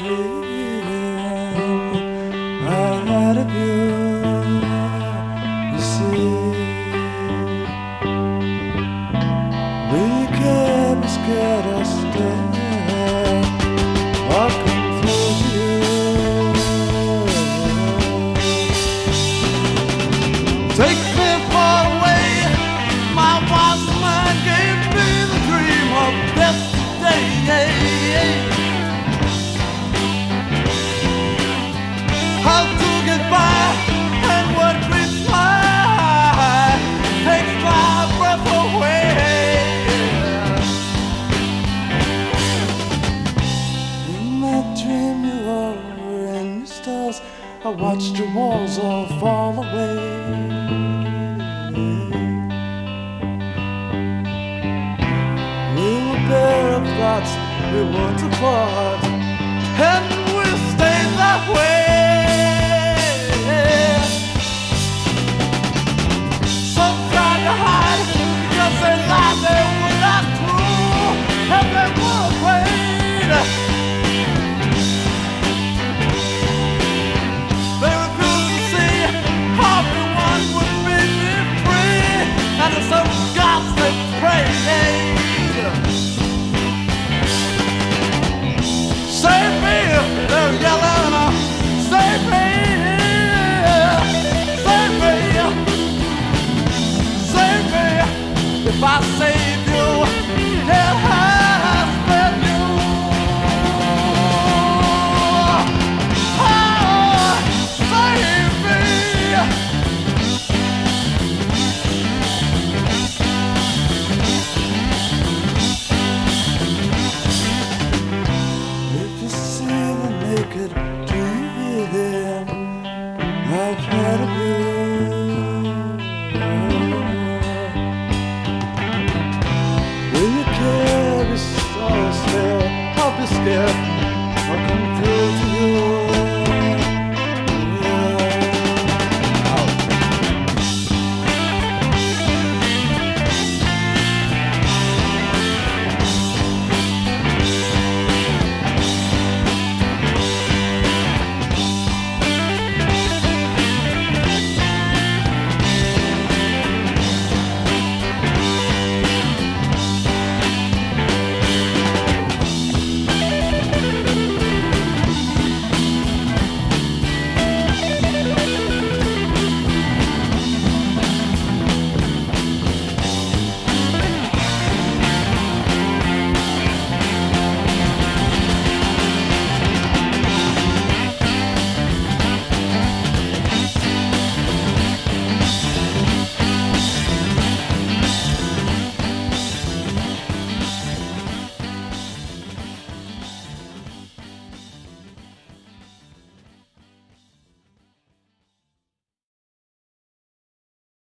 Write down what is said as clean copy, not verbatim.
dream out of you. You see, we can't be scared of staying. Walking through you. Take me far away. My wise mind gave me the dream of yesterday. How to get by and what meets my eye takes my breath away. In my dream you were in the stars. I watched your walls all fall away. We were bare of thoughts, we weren't apart. And